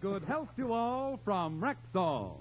good health to all from Rexall.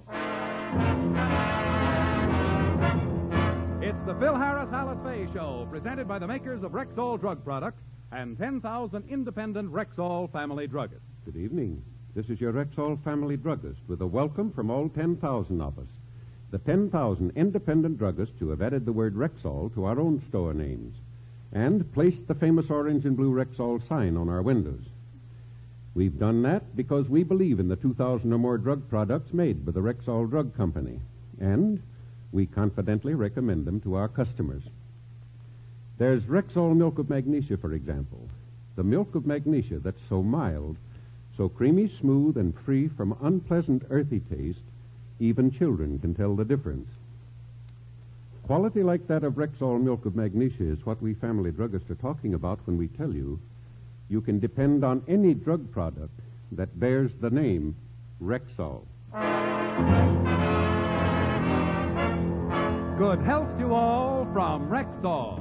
It's the Phil Harris Alice Faye Show, presented by the makers of Rexall drug products and 10,000 independent Rexall family druggists. Good evening. This is your Rexall family druggist with a welcome from all 10,000 of us. The 10,000 independent druggists who have added the word Rexall to our own store names and placed the famous orange and blue Rexall sign on our windows. We've done that because we believe in the 2,000 or more drug products made by the Rexall Drug Company, and we confidently recommend them to our customers. There's Rexall Milk of Magnesia, for example. The milk of magnesia that's so mild, so creamy, smooth, and free from unpleasant earthy taste, even children can tell the difference. Quality like that of Rexall Milk of Magnesia is what we family druggists are talking about when we tell you you can depend on any drug product that bears the name Rexall. Good health to all from Rexall.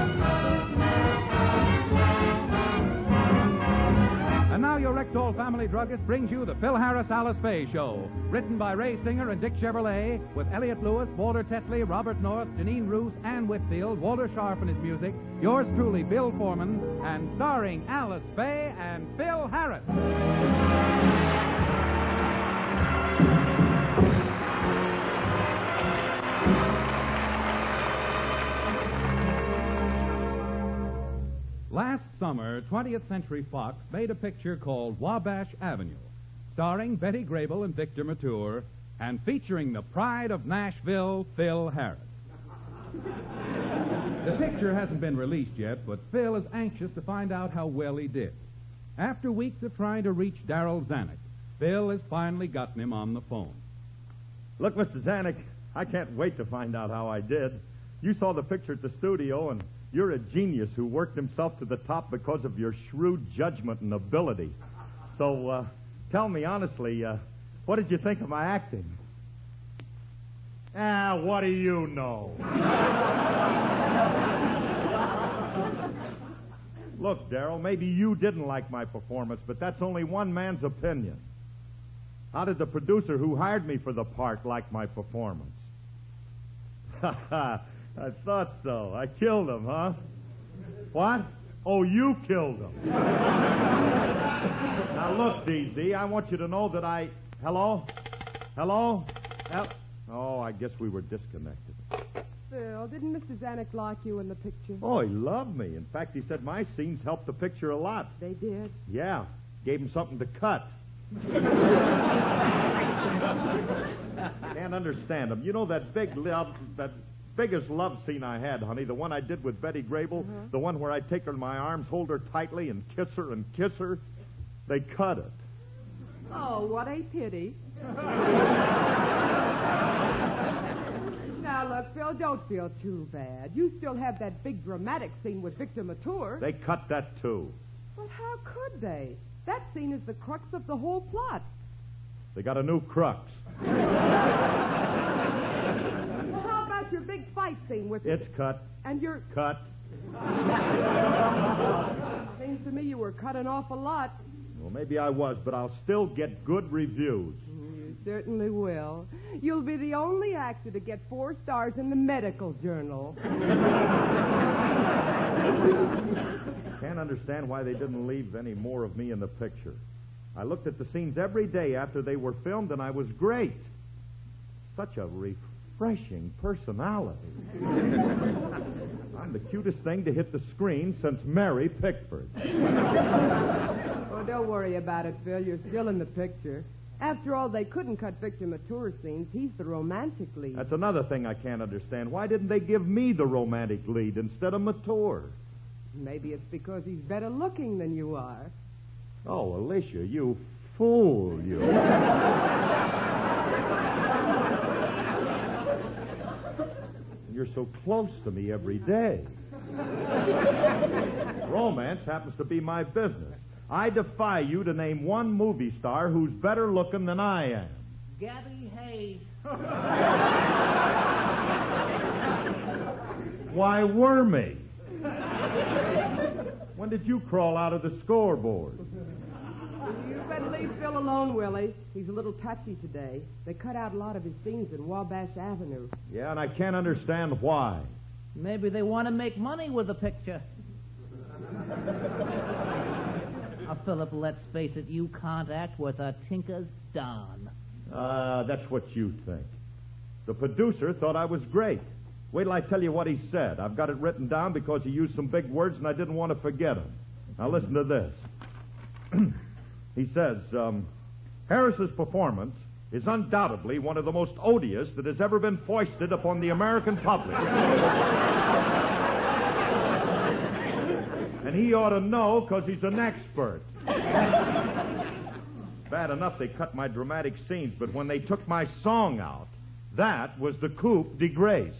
And now your Rexall family druggist brings you the Phil Harris Alice Faye Show, written by Ray Singer and Dick Chevrolet, with Elliot Lewis, Walter Tetley, Robert North, Janine Roos, Ann Whitfield, Walter Sharp and his music, yours truly, Bill Foreman, and starring Alice Faye and Phil Harris. Last summer, 20th Century Fox made a picture called Wabash Avenue, starring Betty Grable and Victor Mature, and featuring the pride of Nashville, Phil Harris. The picture hasn't been released yet, but Phil is anxious to find out how well he did. After weeks of trying to reach Darryl Zanuck, Phil has finally gotten him on the phone. Look, Mr. Zanuck, I can't wait to find out how I did. You saw the picture at the studio, and you're a genius who worked himself to the top because of your shrewd judgment and ability. So, tell me honestly, what did you think of my acting? What do you know? Look, Darryl, maybe you didn't like my performance, but that's only one man's opinion. How did the producer who hired me for the part like my performance? I thought so. I killed him, huh? What? Oh, you killed him. Now, look, DZ, I want you to know that I... Hello? Hello? Oh, I guess we were disconnected. Phil, didn't Mr. Zanuck like you in the picture? Oh, he loved me. In fact, he said my scenes helped the picture a lot. They did? Yeah. Gave him something to cut. Can't understand him. You know that biggest love scene I had, honey, the one I did with Betty Grable, the one where I take her in my arms, hold her tightly, and kiss her, they cut it. Oh, what a pity. Now, look, Phil, don't feel too bad. You still have that big dramatic scene with Victor Mature. They cut that, too. Well, how could they? That scene is the crux of the whole plot. They got a new crux. Your big fight scene with... It's cut. And your... Cut. Seems to me you were cut an awful lot. Well, maybe I was, but I'll still get good reviews. You certainly will. You'll be the only actor to get 4 stars in the medical journal. Can't understand why they didn't leave any more of me in the picture. I looked at the scenes every day after they were filmed, and I was great. Such a refreshing personality. I'm the cutest thing to hit the screen since Mary Pickford. Oh, don't worry about it, Phil. You're still in the picture. After all, they couldn't cut Victor Mature's scenes. He's the romantic lead. That's another thing I can't understand. Why didn't they give me the romantic lead instead of Mature? Maybe it's because he's better looking than you are. Oh, Alicia, you fool, you. You're so close to me every day. Romance happens to be my business. I defy you to name one movie star who's better looking than I am. Gabby Hayes. Why, Wormy? When did you crawl out of the scoreboard? You better Leave Phil alone, Willie. He's a little touchy today. They cut out a lot of his scenes in Wabash Avenue. Yeah, and I can't understand why. Maybe they want to make money with the picture. Now, Philip, let's face it, you can't act worth a tinker's darn. That's what you think. The producer thought I was great. Wait till I tell you what he said. I've got it written down because he used some big words and I didn't want to forget them. Now listen to this. He says, Harris's performance is undoubtedly one of the most odious that has ever been foisted upon the American public. And he ought to know because he's an expert. Bad enough they cut my dramatic scenes, but when they took my song out, that was the coup de grace.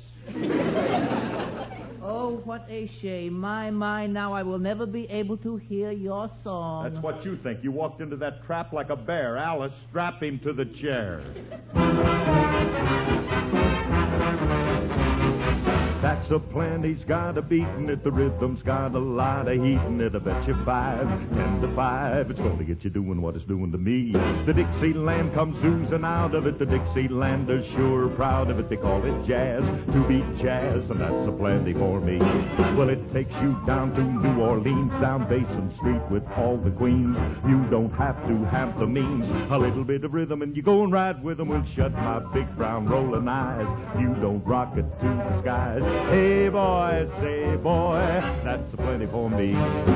Oh, what a shame. My, now I will never be able to hear your song. That's what you think. You walked into that trap like a bear. Alice, strap him to the chair. That's a plan, he's got a beatin' it. The rhythm's got a lot of heat in it. I bet you 5, 10 to 5. It's going to get you doing what it's doing to me. The Dixieland comes oozing out of it. The Dixielanders sure proud of it. They call it jazz, to beat jazz, and that's a plenty for me. Well, it takes you down to New Orleans, down Basin Street with all the queens. You don't have to have the means. A little bit of rhythm and you go and ride with them. We'll shut my big brown rolling eyes. You don't rock it to the skies. Hey, boy, say, boy, that's a plenty for me.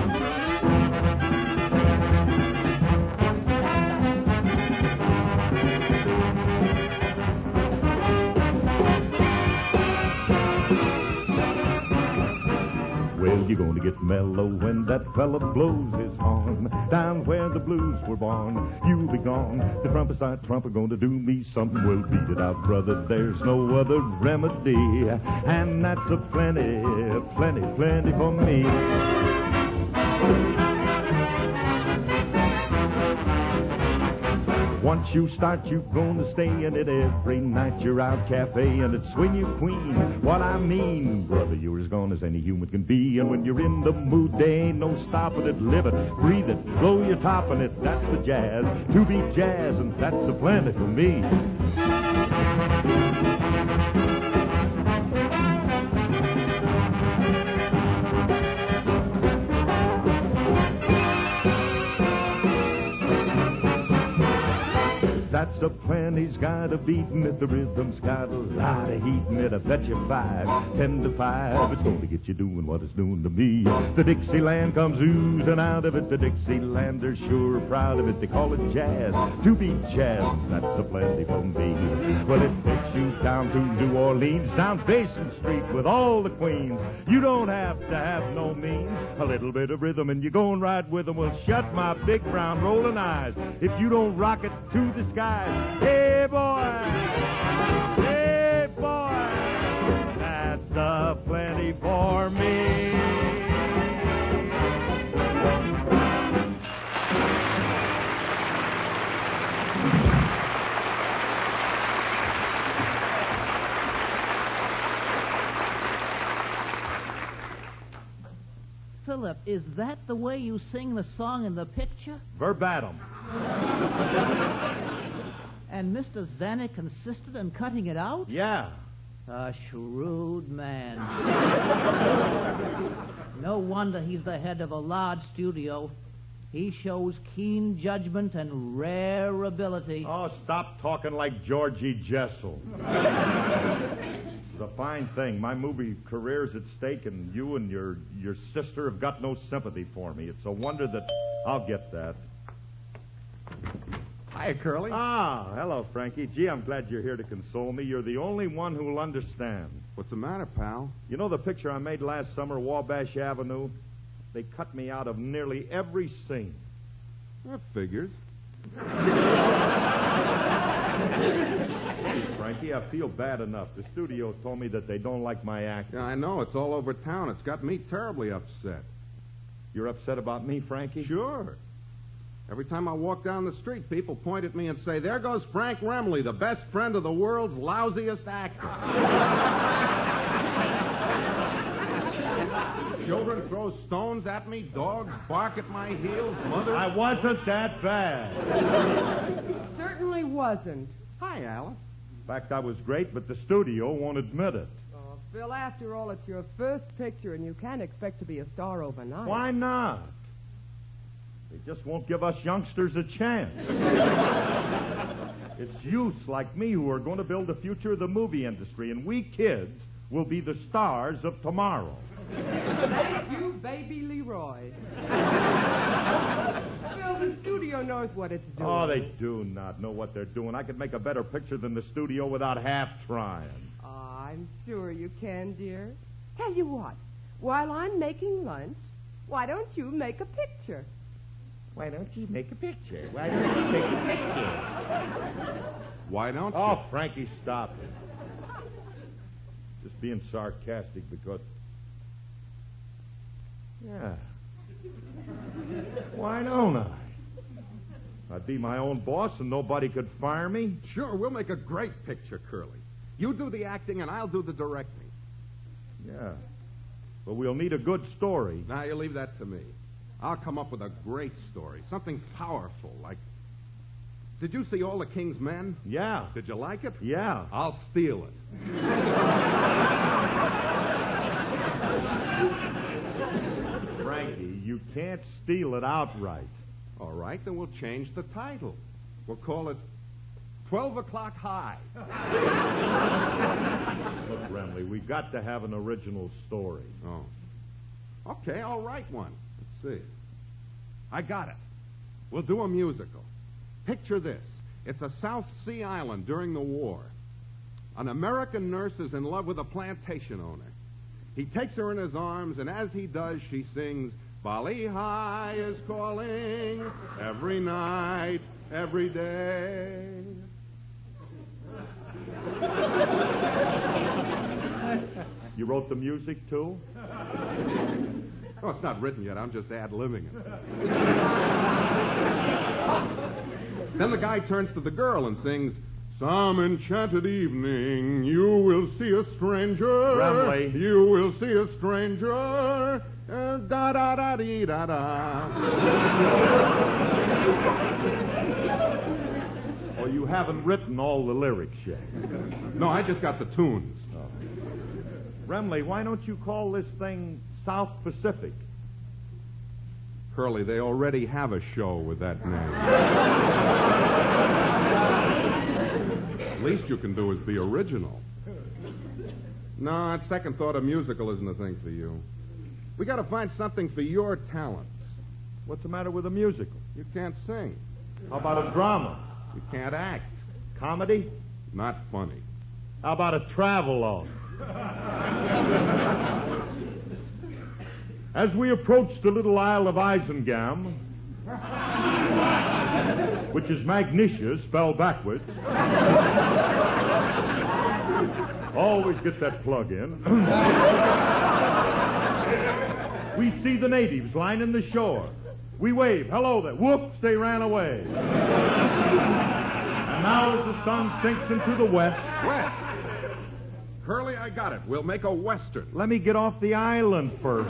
Well, you're going to get mellow when that fella blows his horn. Down where the blues were born, you'll be gone. The trumpet side trumper going to do me something. Well, beat it out, brother, there's no other remedy. And that's a plenty for me. Once you start, you're gonna stay in it every night. You're out cafe and it's swing you queen. What I mean, brother, you're as gone as any human can be. And when you're in the mood, there ain't no stopping it. Live it, breathe it, blow your top in it. That's the jazz, to be jazz, and that's a plenty for me. That's a plan, he's got a beatin' it. The rhythm's got a lot of heat in it. I bet you 5, 10 to 5. It's going to get you doing what it's doing to me. The Dixieland comes oozing out of it. The Dixielanders sure proud of it. They call it jazz, to be jazz. That's a plenty for me. Well, it takes you down to New Orleans, down Basin Street with all the queens. You don't have to have no means. A little bit of rhythm and you go and ride with them. Well, shut my big brown rolling eyes if you don't rock it to the sky. Hey, boy, that's a plenty for me. Philip, is that the way you sing the song in the picture? Verbatim. And Mr. Zanuck insisted on cutting it out? Yeah. A shrewd man. No wonder he's the head of a large studio. He shows keen judgment and rare ability. Oh, stop talking like Georgie Jessel. It's a fine thing. My movie career's at stake, and you and your sister have got no sympathy for me. It's a wonder that I'll get that. Hi, Curly. Ah, hello, Frankie. Gee, I'm glad you're here to console me. You're the only one who'll understand. What's the matter, pal? You know the picture I made last summer, Wabash Avenue? They cut me out of nearly every scene. That figures. Frankie, I feel bad enough. The studio told me that they don't like my acting. Yeah, I know. It's all over town. It's got me terribly upset. You're upset about me, Frankie? Sure. Every time I walk down the street, people point at me and say, there goes Frank Remley, the best friend of the world's lousiest actor. Children throw stones at me, dogs bark at my heels, mother... I wasn't that bad. Certainly wasn't. Hi, Alice. In fact, I was great, but the studio won't admit it. Oh, Phil, after all, it's your first picture, and you can't expect to be a star overnight. Why not? They just won't give us youngsters a chance. It's youths like me who are going to build the future of the movie industry, and we kids will be the stars of tomorrow. Thank you, baby Leroy. Phil, the studio knows what it's doing. Oh, they do not know what they're doing. I could make a better picture than the studio without half trying. Oh, I'm sure you can, dear. Tell you what, while I'm making lunch, why don't you make a picture? Why don't you make a picture? Why don't you make a picture? Why don't you? Oh, Frankie, stop it. Just being sarcastic because... Yeah. Why don't I? I'd be my own boss and nobody could fire me. Sure, we'll make a great picture, Curly. You do the acting and I'll do the directing. Yeah. But we'll need a good story. Now, you leave that to me. I'll come up with a great story. Something powerful, like... Did you see All the King's Men? Yeah. Did you like it? Yeah. I'll steal it. Frankie, you can't steal it outright. All right, then we'll change the title. We'll call it 12 O'Clock High. Look, Remley, we got to have an original story. Oh. Okay, I'll write one. Let's see. I got it. We'll do a musical. Picture this. It's a South Sea island during the war. An American nurse is in love with a plantation owner. He takes her in his arms, and as he does, she sings, Bali High is calling every night, every day. You wrote the music, too? Oh, it's not written yet. I'm just ad-libbing it. Then the guy turns to the girl and sings, Some enchanted evening you will see a stranger. Remley. You will see a stranger. Da-da-da-dee-da-da. Well, you haven't written all the lyrics yet. No, I just got the tunes. Remley, why don't you call this thing South Pacific? Curly, they already have a show with that name. Least you can do is be original. No, at second thought, a musical isn't a thing for you. We got to find something for your talents. What's the matter with a musical? You can't sing. How about a drama? You can't act. Comedy? Not funny. How about a travelogue? As we approached the little Isle of Isengam, which is Magnesia spelled backwards. Always get that plug in. We see the natives lining the shore. We wave, hello there. Whoops, they ran away. And now as the sun sinks into the west... West? Curly, I got it. We'll make a Western. Let me get off the island first.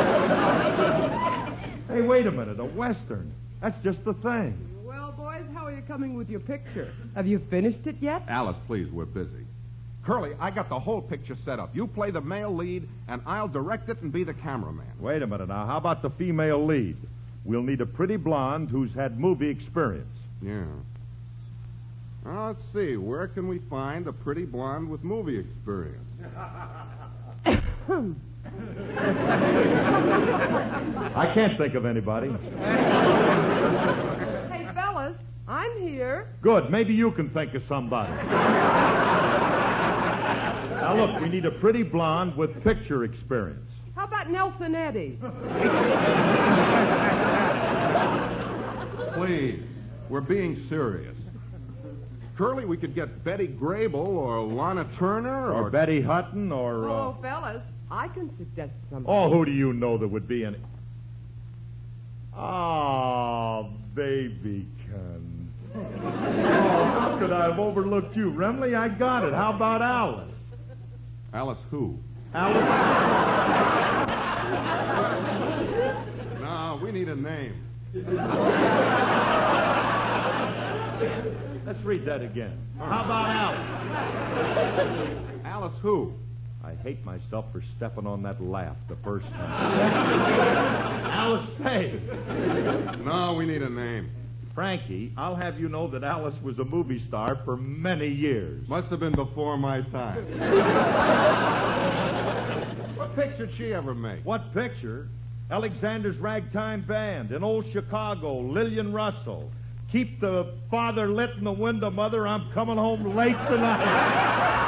Hey, wait a minute. A Western. That's just the thing. Well, boys, how are you coming with your picture? Have you finished it yet? Alice, please, we're busy. Curly, I got the whole picture set up. You play the male lead, and I'll direct it and be the cameraman. Wait a minute now. How about the female lead? We'll need a pretty blonde who's had movie experience. Yeah. Now, let's see. Where can we find a pretty blonde with movie experience? I can't think of anybody. Hey, fellas, I'm here. Good. Maybe you can think of somebody. Now, look, we need a pretty blonde with picture experience. How about Nelson Eddy? Please, we're being serious. Curly, we could get Betty Grable or Lana Turner Or Betty Hutton or... Oh, fellas, I can suggest somebody. Oh, who do you know that would be in it? Oh, babykins. Oh, how could I have overlooked you? Remley, I got it. How about Alice? Alice who? Alice... No, we need a name. Let's read that again. How about Alice? Alice who? I hate myself for stepping on that laugh the first time. Alice Faye. No, we need a name. Frankie, I'll have you know that Alice was a movie star for many years. Must have been before my time. What picture'd she ever make? What picture? Alexander's Ragtime Band, in old Chicago, Lillian Russell. Keep the father lit in the window, Mother. I'm coming home late tonight.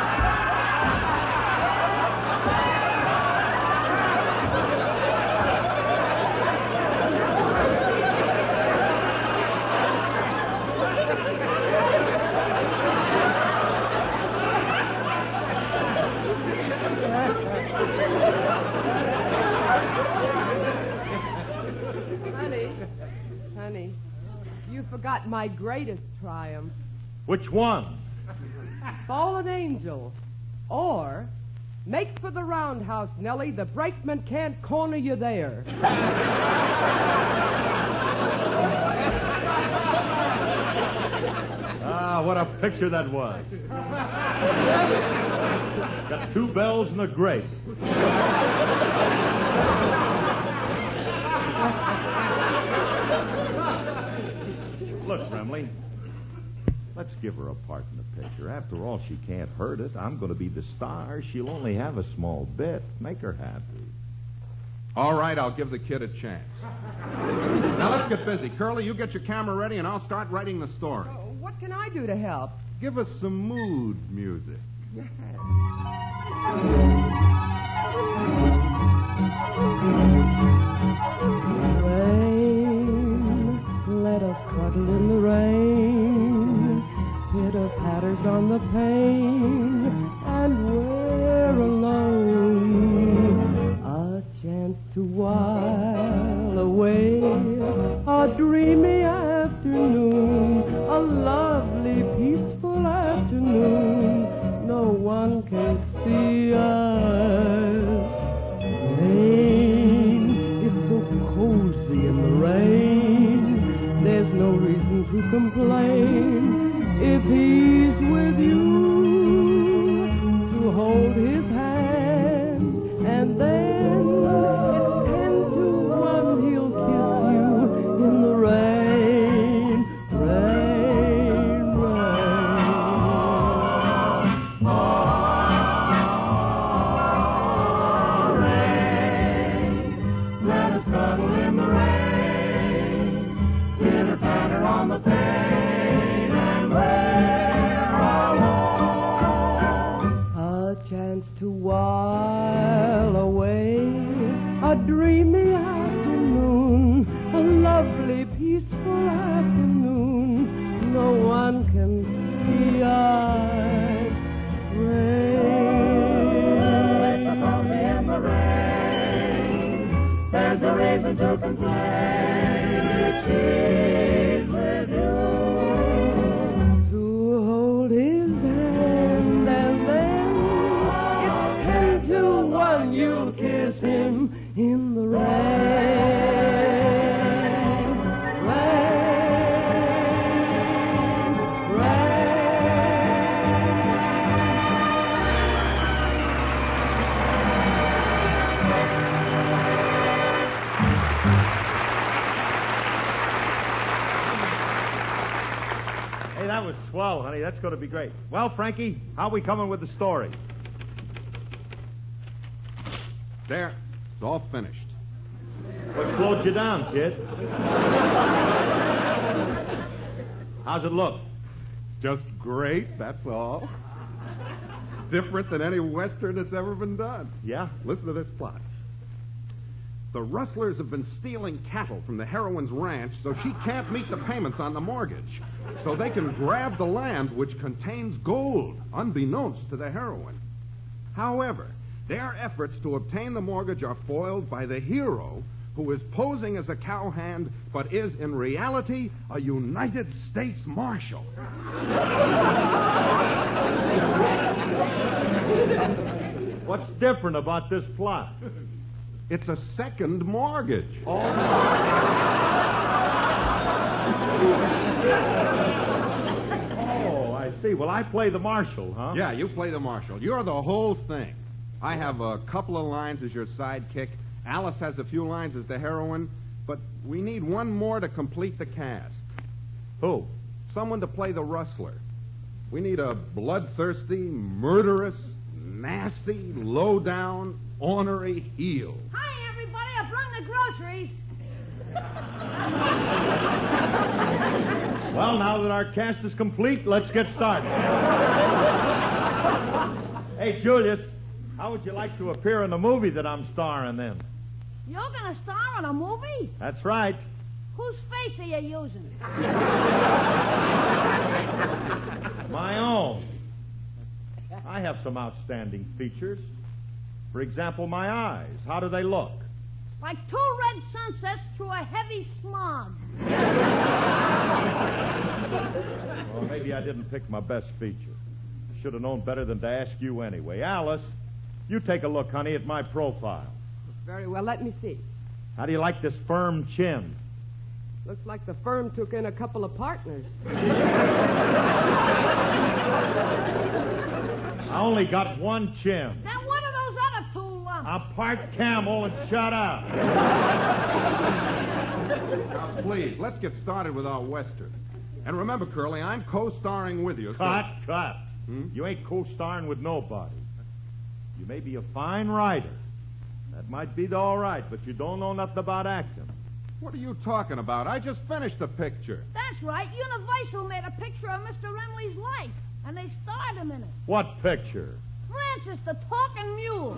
Honey, you forgot my greatest triumph. Which one? Fallen Angel. Or, make for the roundhouse, Nellie. The brakeman can't corner you there. Ah, what a picture that was. Got two bells and a grate. Look, Remley, let's give her a part in the picture. After all, she can't hurt it. I'm going to be the star. She'll only have a small bit. Make her happy. All right, I'll give the kid a chance. Now, let's get busy. Curly, you get your camera ready, and I'll start writing the story. What can I do to help? Give us some mood music. Yes. Let us cuddle in the rain, pitter patters on the pane, and we're alone. A chance to while away a dreamy afternoon, a lovely, peaceful afternoon. No one can see us. Rain, it's so cozy in the rain. There's no reason to complain if he's with you, to hold his hand, and then it's 10 to 1 he'll kiss you in the rain, rain, rain. Oh, rain, let us cuddle in the rain. On the pane, and we're alone. A chance to while away a dreamy afternoon, a lovely, peaceful afternoon. No one can see us. Rain, in the rain. There's no reason to complain. She's with you, to hold his hand, and then it's 10 to 1 you'll kiss him in the rain, rain, Hey, that was swell, honey. That's going to be great. Well, Frankie, how we coming with the story? There. It's all finished. What slowed you down, kid? How's it look? Just great, that's all. Different than any Western that's ever been done. Yeah? Listen to this plot. The rustlers have been stealing cattle from the heroine's ranch so she can't meet the payments on the mortgage. So they can grab the land which contains gold, unbeknownst to the heroine. However, their efforts to obtain the mortgage are foiled by the hero, who is posing as a cowhand but is in reality a United States Marshal. What's different about this plot? It's a second mortgage. Oh, I see. Well, I play the marshal, huh? Yeah, you play the marshal. You're the whole thing. I have a couple of lines as your sidekick. Alice has a few lines as the heroine. But we need one more to complete the cast. Who? Someone to play the rustler. We need a bloodthirsty, murderous, nasty, low-down, ornery heel. Hi, everybody. I brought the groceries. Well, now that our cast is complete, let's get started. Hey, Julius, how would you like to appear in the movie that I'm starring in? You're going to star in a movie? That's right. Whose face are you using? My own. I have some outstanding features. For example, my eyes. How do they look? Like two red sunsets through a heavy smog. Well, maybe I didn't pick my best feature. I should have known better than to ask you anyway. Alice, you take a look, honey, at my profile. Very well, let me see. How do you like this firm chin? Looks like the firm took in a couple of partners. I only got one chin. Then what are those other two lumps? I'm part camel and shut up. Now, please, let's get started with our Western. And remember, Curly, I'm co-starring with you. Cut. Hmm? You ain't co-starring with nobody. You may be a fine writer. That might be all right, but you don't know nothing about acting. What are you talking about? I just finished the picture. That's right. Universal made a picture of Mr. Remley's life, and they starred him in it. What picture? Francis, the talking mule.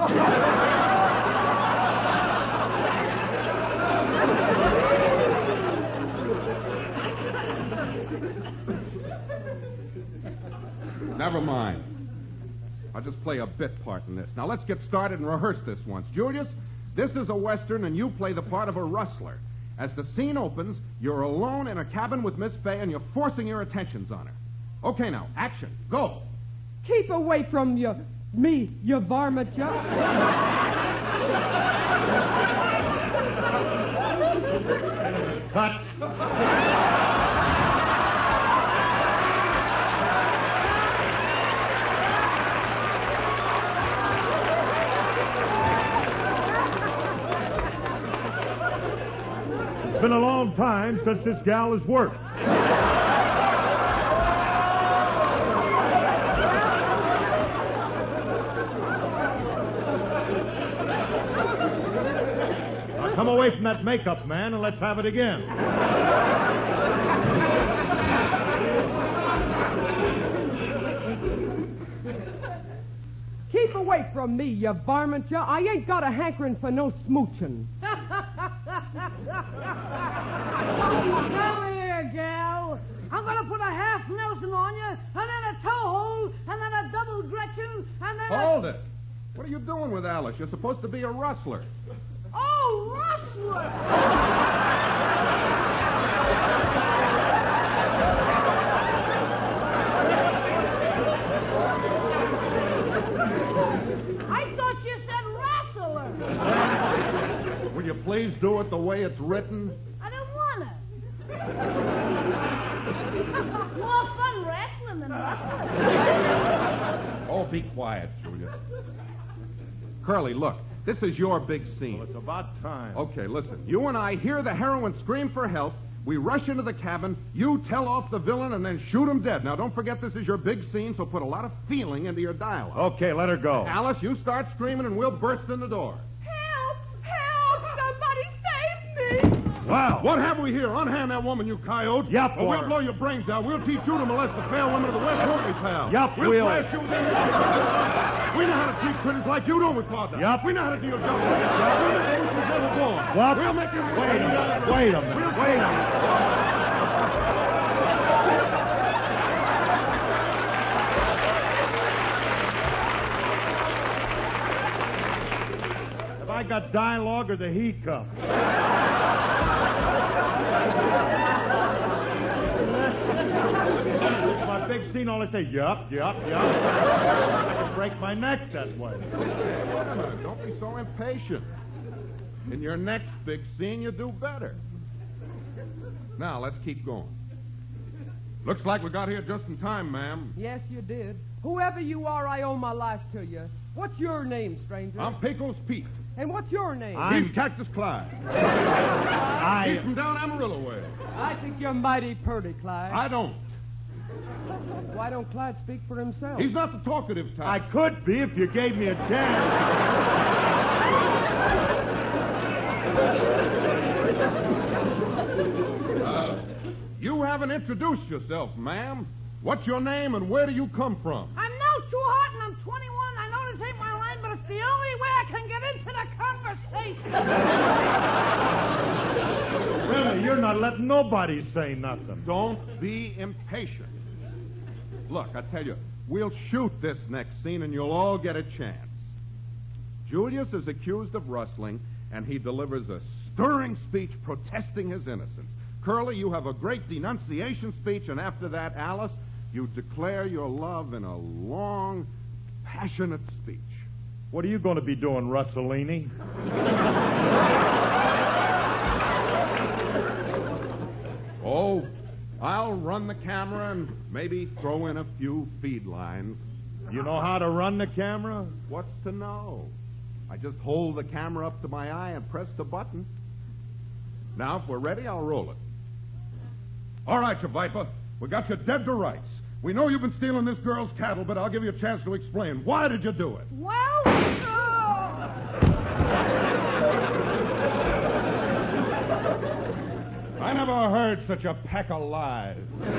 Never mind. I'll just play a bit part in this. Now, let's get started and rehearse this once. Julius, this is a Western, and you play the part of a rustler. As the scene opens, you're alone in a cabin with Miss Fay, and you're forcing your attentions on her. Okay, now, action. Go. Keep away from me, you varmint, you. Cut. It's been a long time since this gal has worked. Now come away from that makeup, man, and let's have it again. Keep away from me, you varmint, you. I ain't got a hankering for no smooching. Come here, gal. I'm going to put a half Nelson on you, and then a toe hold, and then a double Gretchen, and then Hold it. What are you doing with Alice? You're supposed to be a rustler. Oh, rustler! I thought you said wrestler. Will you please do it the way it's written? I don't want to. It's more fun wrestling than wrestling. Oh, be quiet, Julia. Curly, look. This is your big scene. Well, it's about time. Okay, listen. You and I hear the heroine scream for help. We rush into the cabin. You tell off the villain and then shoot him dead. Now, don't forget this is your big scene, so put a lot of feeling into your dialogue. Okay, let her go. Alice, you start screaming and we'll burst in the door. Help! Help! Somebody save me! Wow. What have we here? Unhand that woman, you coyote. Yup, Or we'll or- blow your brains out. We'll teach you to molest the fair women of the West, won't we, pal? Yup, we'll. we'll. Thrash you then. We know how to treat critters like you, don't we, Father? Yup. We know how to deal justice. We'll make you born. What? We'll make you... Wait a minute. Wait a minute. Wait a minute. Have I got dialogue or the heat cup? It's my big scene. All I say, yup. I can break my neck that way. Wait a minute. Don't be so impatient. In your next big scene, you do better. Now, let's keep going. Looks like we got here just in time, ma'am. Yes, you did. Whoever you are, I owe my life to you. What's your name, stranger? I'm Pecos Pete. And what's your name? He's Cactus Clyde. He's from down Amarillo way. I think you're mighty purty, Clyde. I don't. Why don't Clyde speak for himself? He's not the talkative type. I could be if you gave me a chance. You haven't introduced yourself, ma'am. What's your name and where do you come from? I'm no too hot and I'm 21. I know this ain't my line, but it's the only way I can get into the conversation. Really, you're not letting nobody say nothing. Don't be impatient. Look, I tell you, we'll shoot this next scene and you'll all get a chance. Julius is accused of rustling, and he delivers a stirring speech protesting his innocence. Curly, you have a great denunciation speech, and after that, Alice, you declare your love in a long, passionate speech. What are you going to be doing, Russellini? Oh, I'll run the camera and maybe throw in a few feed lines. You know how to run the camera? What's to know? I just hold the camera up to my eye and press the button. Now, if we're ready, I'll roll it. All right, you viper. We got you dead to rights. We know you've been stealing this girl's cattle, but I'll give you a chance to explain. Why did you do it? Well, I never heard such a pack of lies.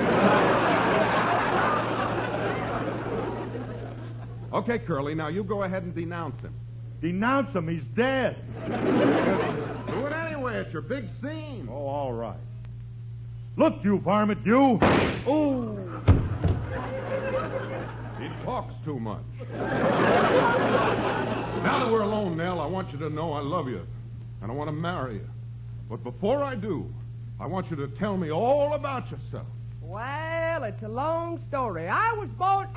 Okay, Curly, now you go ahead and denounce him. Denounce him. He's dead. Do it anyway. It's your big scene. Oh, all right. Look, you varmint, you. Oh. He talks too much. Now that we're alone, Nell, I want you to know I love you, and I want to marry you. But before I do, I want you to tell me all about yourself. Well, it's a long story. I was born...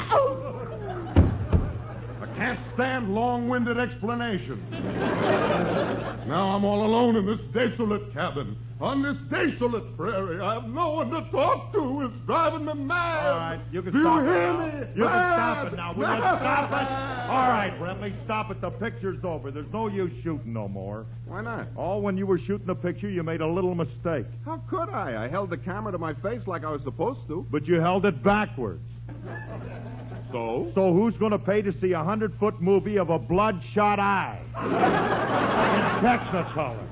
I can't stand long-winded explanations. Now I'm all alone in this desolate cabin, on this desolate prairie. I have no one to talk to. It's driving me mad. All right, you can Do stop you it hear now. me? You can stop it now. Will you stop it? All right, Brentley, stop it. The picture's over. There's no use shooting no more. Why not? Oh, when you were shooting the picture, you made a little mistake. How could I? I held the camera to my face like I was supposed to. But you held it backwards. So? So who's going to pay to see a 100-foot movie of a bloodshot eye? In Technicolor.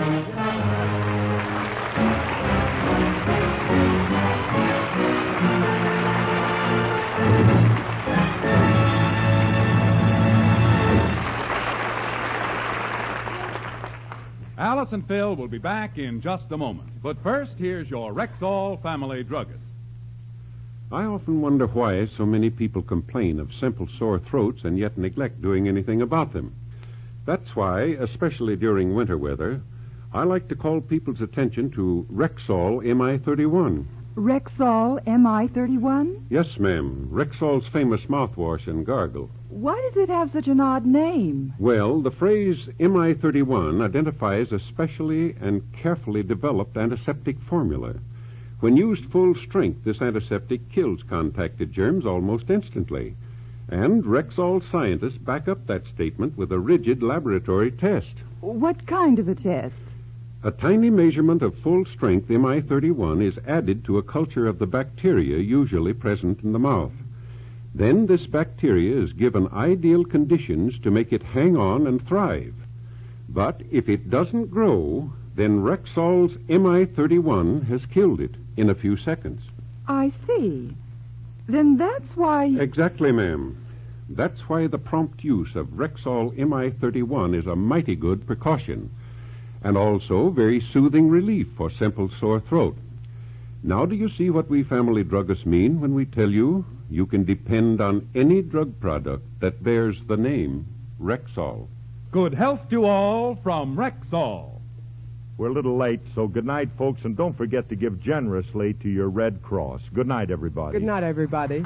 Alice and Phil will be back in just a moment. But first, here's your Rexall family druggist. I often wonder why so many people complain of simple sore throats and yet neglect doing anything about them. That's why, especially during winter weather, I like to call people's attention to Rexall MI31. Rexall MI31? Yes, ma'am. Rexall's famous mouthwash and gargle. Why does it have such an odd name? Well, the phrase MI31 identifies a specially and carefully developed antiseptic formula. When used full strength, this antiseptic kills contacted germs almost instantly. And Rexall scientists back up that statement with a rigid laboratory test. What kind of a test? A tiny measurement of full-strength MI31 is added to a culture of the bacteria usually present in the mouth. Then this bacteria is given ideal conditions to make it hang on and thrive. But if it doesn't grow, then Rexall's MI31 has killed it in a few seconds. I see. Then that's why... Exactly, ma'am. That's why the prompt use of Rexall MI31 is a mighty good precaution, and also very soothing relief for simple sore throat. Now do you see what we family druggists mean when we tell you you can depend on any drug product that bears the name Rexall? Good health to all from Rexall. We're a little late, so good night, folks, and don't forget to give generously to your Red Cross. Good night, everybody. Good night, everybody.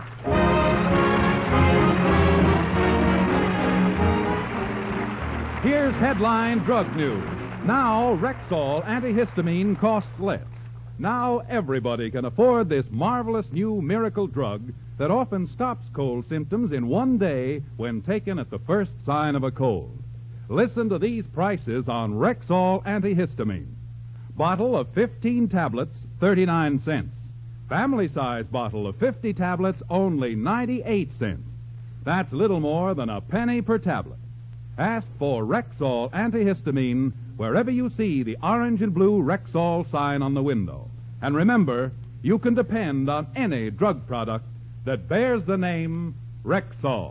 Here's headline drug news. Now, Rexall antihistamine costs less. Now everybody can afford this marvelous new miracle drug that often stops cold symptoms in one day when taken at the first sign of a cold. Listen to these prices on Rexall antihistamine. Bottle of 15 tablets, 39 cents. Family size bottle of 50 tablets, only 98 cents. That's little more than a penny per tablet. Ask for Rexall antihistamine wherever you see the orange and blue Rexall sign on the window. And remember, you can depend on any drug product that bears the name Rexall.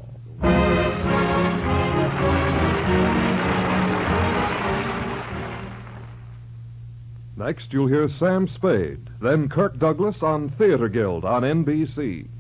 Next, you'll hear Sam Spade, then Kirk Douglas on Theater Guild on NBC.